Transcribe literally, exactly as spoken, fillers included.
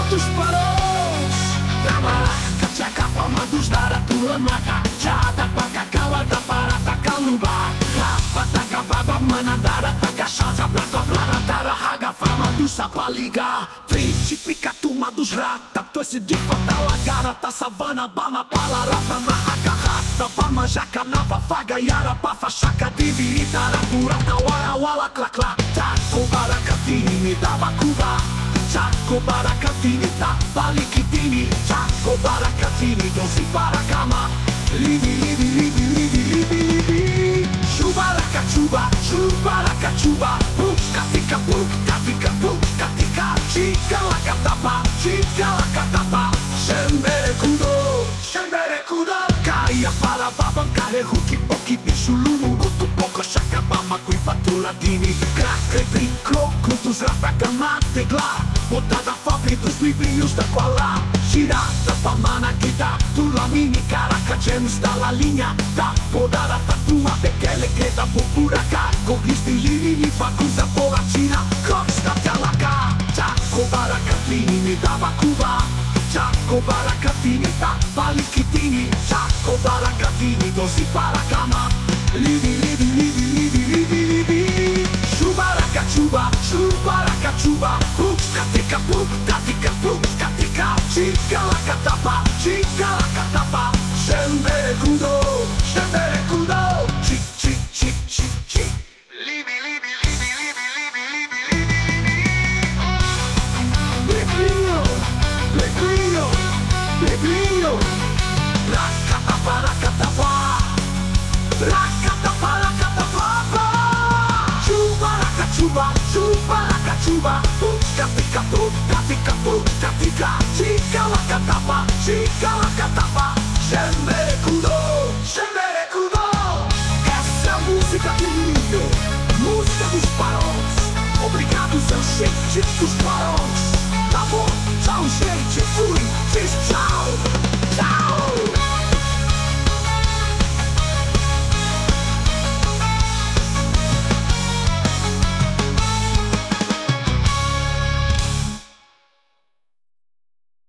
dos paros. Tamaraca, tchaca, palma dos dara, tua maca. Tchada, pacacala, da parata, calumba. Rapa, taca, baba, manadara, cachaça, blata, blata, tara, raga, fama do sapaliga. Triste, pica, turma dos rata, torce de fatalagara, tá savana, bala, palarapa, marraca, rasta, pama, jaca, nava, faga, yara, pafa, chaca, divi, itara, burata, wara, wala, clá, clá. Taco, baracatini, tabacuba. Chaco, baracatini, tabalikitini. Chaco, baracatini, doce para cama. Libi, libi, libi, libi, libi, libi. Chubaraca, chuba, chubaraca, chuba. Puca, tica, puca, tica, puca, tica. Chica, lacatapa, chica, lacatapa. Xemberecudo, xemberecudo. Caia para babam, carrego, que poque, bicho, lumo. Guto, pouco, chaca, bama, cuifatura, dini. Craque, brinco, crutos, rapaca, mategla. Botada, fobre dos livrinhos da Koala. Girada, pamana, guida, tula, mini, caraca, gems da la linha. Da podada, tatua, bequele, queda, popuraca. Corriste, lirili, facuza, boratina. Costa, talaca. Chaco, baracatini, me dava cuba. Chaco, baracatini, tabalikitini. Chaco, baracatini, doce para cama. Libi, libi, libi, libi, libi, libi. Chubaraca, chuba, chubaraca, chuba. Puca, tica, puca, tica, puca, tica. Chica, lacatapa, chica, lacatapa. Xemberecudo, xemberecudo. Chic, chic, chic, chic, chic. Libi, libi, libi, libi, libi, libi, libi, libi. Lebrinho, lebrinho, lebrinho. Racatapa, racatapa. Racatapa, racatapa. Chubaraca, chuba, chubaraca, chuba. Puca, tica, puca, tica, puca, tica. Chica, lacatapa, chica, lacatapa. Xemberecudo, xemberecudo. Essa é a música do Ninho, música dos paróis. Obrigado, gente dos paróis. Tá bom, tchau, gente, fui, fiz tchau, tchau.